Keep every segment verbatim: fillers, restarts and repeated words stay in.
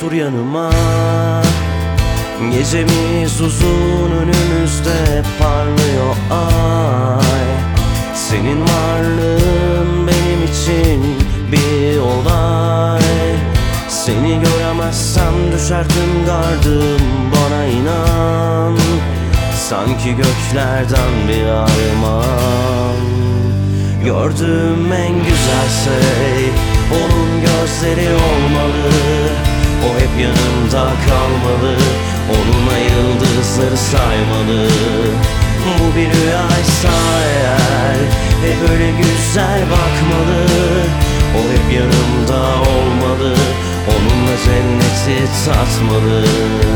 otur yanıma. Gecemiz uzun, önümüzde parlıyor ay. Senin varlığın benim için bir olay. Seni göremezsem düşer tüm gardım, bana inan. Sanki göklerden bir armağan. Gördüğüm en güzel şey onun gözleri olmalı. O hep yanımda kalmalı. Onunla yıldızları saymalı. Bu bir rüyaysa eğer hep öyle güzel bakmalı. O hep yanımda olmalı. Onunla cenneti tatmalı.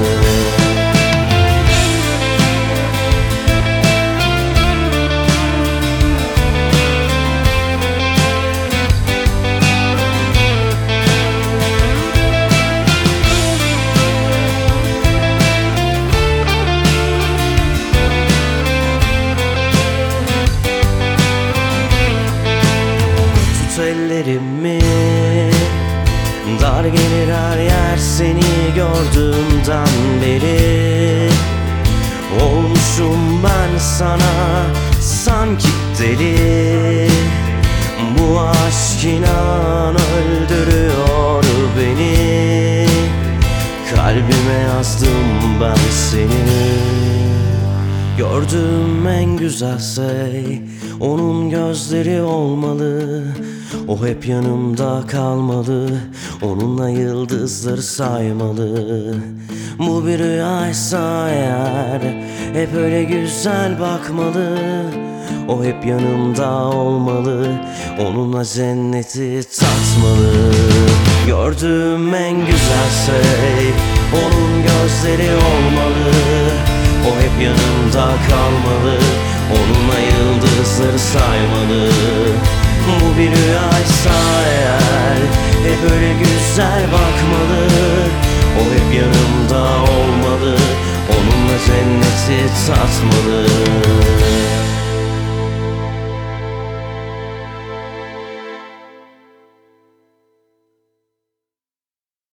Ellerimi, dar gelir her yer seni gördüğümden beri. Olmuşum ben sana sanki deli. Bu aşk inan öldürüyor beni. Kalbime yazdım ben seni. Gördüğüm en güzel şey onun gözleri olmalı. O hep yanımda kalmalı. Onunla yıldızları saymalı. Bu bir rüyaysa eğer hep öyle güzel bakmalı. O hep yanımda olmalı. Onunla cenneti tatmalı. Gördüğüm en güzel şey onun gözleri olmalı. O hep yanımda kalmalı. Onunla yıldızları saymalı. Bu bir rüyaysa eğer hep öyle güzel bakmalı. O hep yanımda olmalı. Onunla cenneti tatmalı.